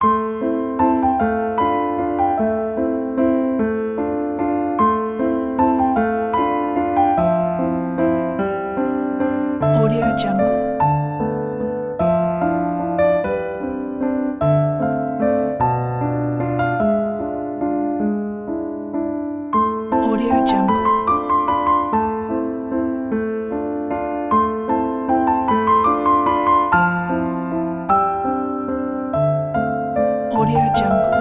Audio Jungle. Audio Jungle. Audio Jungle.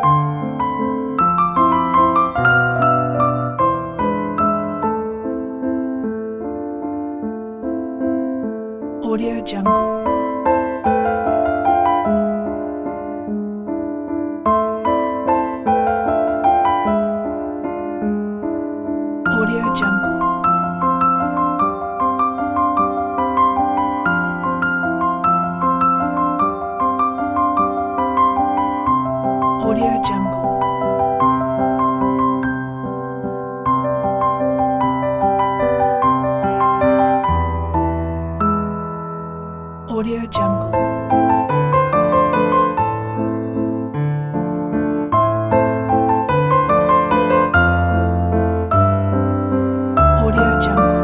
Audio Jungle. Audio Jungle. Audio Jungle. Audio Jungle. Audio Jungle.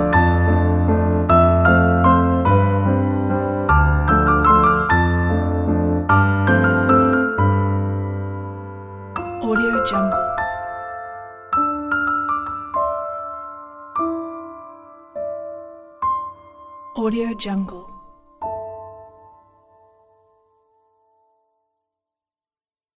Audio Jungle. Audio Jungle.